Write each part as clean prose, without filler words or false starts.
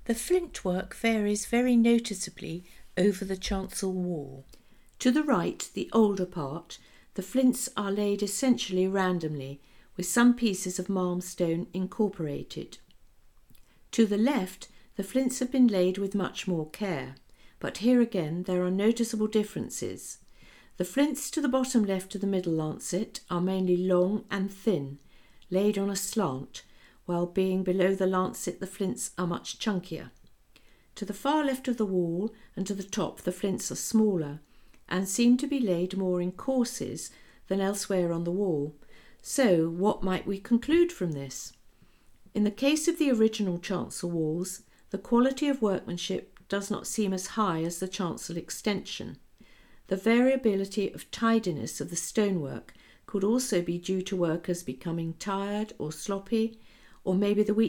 The flint work varies very noticeably over the chancel wall. To the right, the older part, the flints are laid essentially randomly, with some pieces of malmstone incorporated. To the left, the flints have been laid with much more care, but here again there are noticeable differences. The flints to the bottom left of the middle lancet are mainly long and thin, laid on a slant, while being below the lancet the flints are much chunkier. To the far left of the wall and to the top the flints are smaller and seem to be laid more in courses than elsewhere on the wall. So what might we conclude from this? In the case of the original chancel walls, the quality of workmanship does not seem as high as the chancel extension. The variability of tidiness of the stonework could also be due to workers becoming tired or sloppy, or maybe the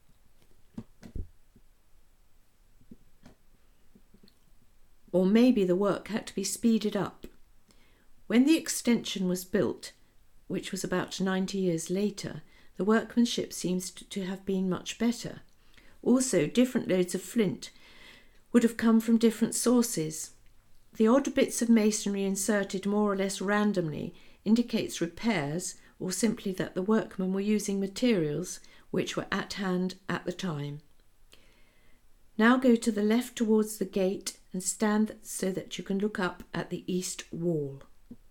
work had to be speeded up. When the extension was built, which was about 90 years later, the workmanship seems to have been much better. Also, different loads of flint would have come from different sources. The odd bits of masonry inserted more or less randomly indicates repairs or simply that the workmen were using materials which were at hand at the time. Now go to the left towards the gate and stand so that you can look up at the east wall.